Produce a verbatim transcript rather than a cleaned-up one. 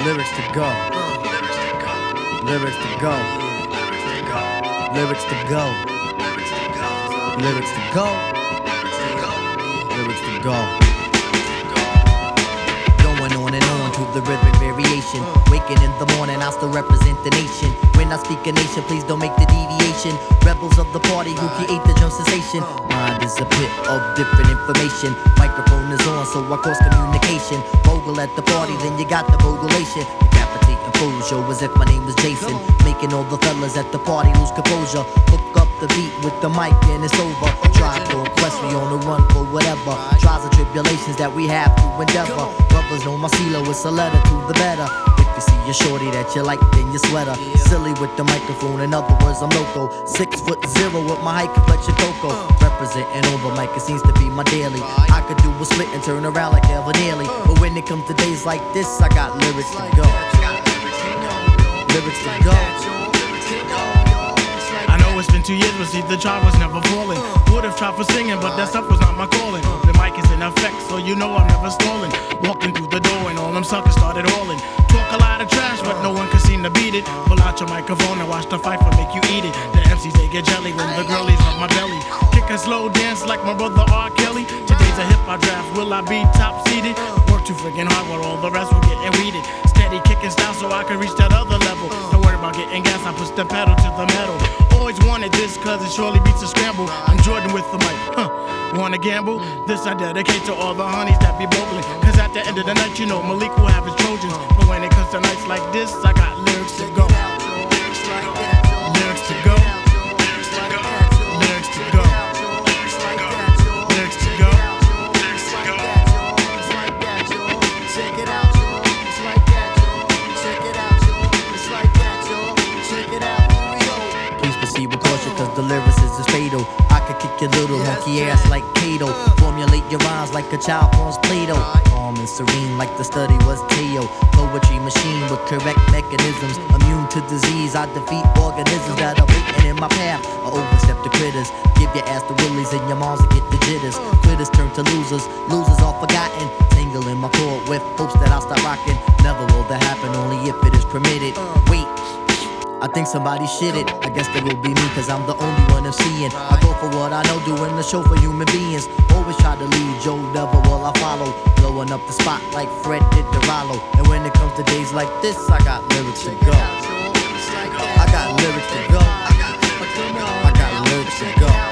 Lyrics to go. Lyrics to go. Lyrics to go. Lyrics to go. Lyrics to go. Going on and on to the rhythmic variation. Waking in the morning, I still represent the nation. When I speak a nation, please don't make the deviation. Rebels of the party who create the drum sensation. Mind is a pit of different information. Microphone is on, so I cause communication. Bogle at the party, then you got the bogulation. Decapitating fools, show as if my name was Jason. Making all the fellas at the party lose composure. Hook up the beat with the mic and it's over. Try to quest me on the run for whatever. Trials and tribulations that we have to endeavor. Brothers know my CeeLo, it's a letter to the better. If you see a shorty that you like, then you sweater. Silly with the microphone, in other words, I'm loco. Six foot zero with my high complexion cocoa. Representing on the mic, it seems to be my daily. I could do a split and turn around like Evan Nearly. But when it comes to days like this, I got lyrics to go. Lyrics to go. I know it's been two years, but see the job was never falling. Would've tried for singing, but that stuff was not my calling. The mic is in effect, so you know I'm never stalling. Walking through the door and all them suckers started hauling. Talk a lot of trash, but no one could seem to beat it. Pull out your microphone and watch the fight for make you eat it. The M Cs they get jelly when the girlies rub my belly. Kick a slow dance like my brother R. Kelly. Today's a hip hop draft, will I be top seeded? Work too friggin' hard while all the rest will get weeded. Steady kicking style so I can reach that other level. Don't worry about getting gas, I push the pedal to the metal. Always wanted this cause it surely beats a scramble. I'm Jordan with the mic, huh? Wanna gamble? This I dedicate to all the honeys that be bogling. Cause at the end of the night, you know Malik will have his Trojans. But when it comes to nights like this, I got lyrics to go. Lyrics to go. Lyrics to go. Lyrics to go. Lyrics to go. Lyrics to go. Check it out, y'all. It's like that, y'all. Check it out, y'all. It's like that, y'all. Check it out. Please proceed with caution, cause the lyricist is fatal. I could kick your little monkey ass like Kato. Formulate your rhymes like a child forms Play-Doh. Calm and serene like the study was Teo. Poetry machine with correct mechanisms. Immune to disease, I defeat organisms that are waiting in my path. I overstep the critters. Give your ass the willies and your moms to get the jitters. Quitters turn to losers, losers are forgotten. Tangle in my chord with hopes that I'll stop rocking. Never will that happen, only if it is permitted. Wait, I think somebody shit it. I guess that will be me, cause I'm the only one I'm seeing. I go for what I know, doing the show for human beings. Always try to lead, Joe Devil will I follow. Blowing up the spot like Fred did to Rollo. And when it comes to days like this, I got lyrics to go. I got lyrics to go. I got lyrics to go.